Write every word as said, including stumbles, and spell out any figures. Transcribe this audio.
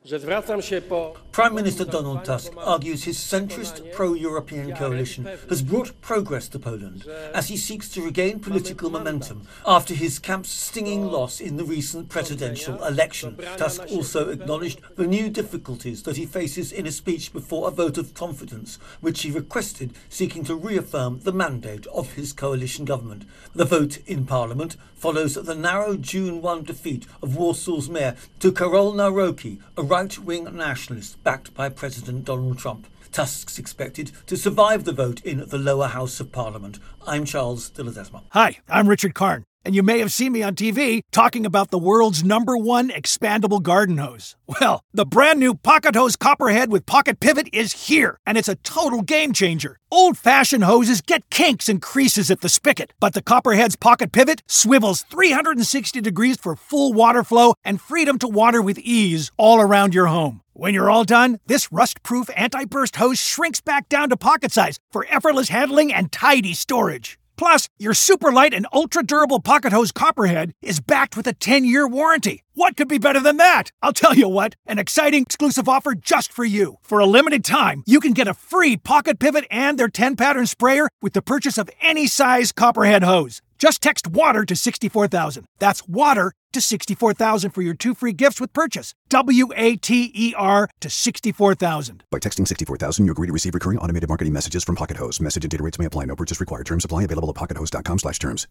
Prime Minister Donald Tusk argues his centrist pro-European coalition has brought progress to Poland as he seeks to regain political momentum after his camp's stinging loss in the recent presidential election. Tusk also acknowledged the new difficulties that he faces in a speech before a vote of confidence, which he requested, seeking to reaffirm the mandate of his coalition government. The vote in Parliament follows the narrow June first defeat of Warsaw's mayor to Karol Nawrocki, a right-wing nationalist backed by President Donald Trump. Tusk's expected to survive the vote in the lower house of Parliament. I'm Charles de Ledesma. Hi, I'm Richard Karn, and you may have seen me on T V talking about the world's number one expandable garden hose. Well, the brand new Pocket Hose Copperhead with Pocket Pivot is here, and it's a total game changer. Old-fashioned hoses get kinks and creases at the spigot, but the Copperhead's Pocket Pivot swivels three hundred sixty degrees for full water flow and freedom to water with ease all around your home. When you're all done, this rust-proof anti-burst hose shrinks back down to pocket size for effortless handling and tidy storage. Plus, your super light and ultra-durable Pocket Hose Copperhead is backed with a ten-year warranty. What could be better than that? I'll tell you what, an exciting exclusive offer just for you. For a limited time, you can get a free Pocket Pivot and their ten-pattern sprayer with the purchase of any size Copperhead hose. Just text WATER to sixty-four thousand. That's WATER to sixty-four thousand for your two free gifts with purchase. W A T E R to sixty-four thousand. By texting sixty-four thousand, you agree to receive recurring automated marketing messages from Pocket Hose. Message and data rates may apply. No purchase required. Terms apply. Available at pocket hose dot com slash terms.